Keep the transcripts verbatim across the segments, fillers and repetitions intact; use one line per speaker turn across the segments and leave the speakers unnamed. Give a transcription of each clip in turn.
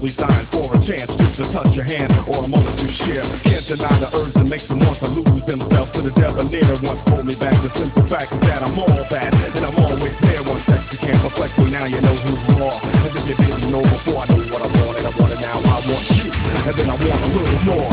probably dying for a chance just to touch your hand or a moment to share. Can't deny the urge that makes them want to lose themselves to the debonair. Once pulled me back. The simple fact is that I'm all that, and I'm always there. One text you can't perplex me. Now you know who you are. As if you didn't know before. I know what I wanted. I want it now. I want you, and then I want a little more.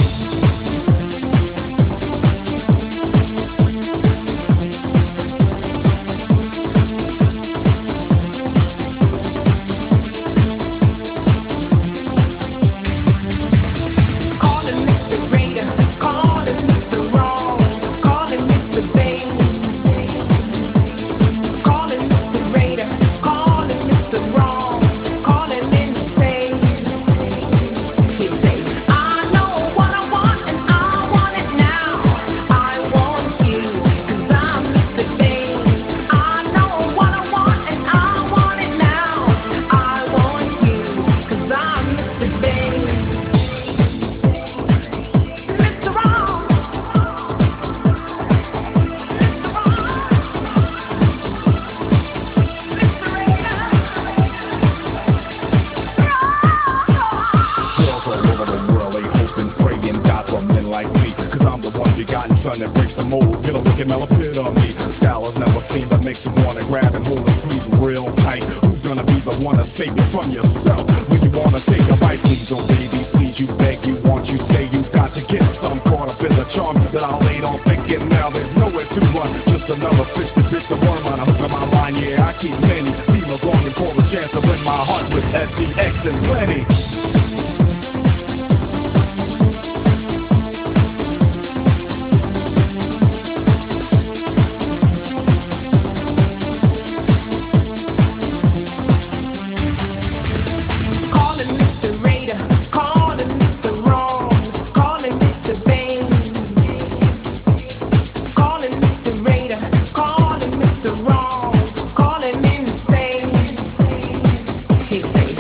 Son that breaks the mold, get a look at Mel appeared on me. Style I've never seen that makes you wanna grab and hold and squeeze real tight. Who's gonna be the one to save you from yourself when you wanna take a bite? Please, oh baby, please, you beg, you want, you say you got to get some caught up in the charm that I laid on thinking. Now there's nowhere to run, just another fish to fish the worm on a hook of my line. Yeah, I keep many females longing for a chance to win my heart with S E X and plenty.
He said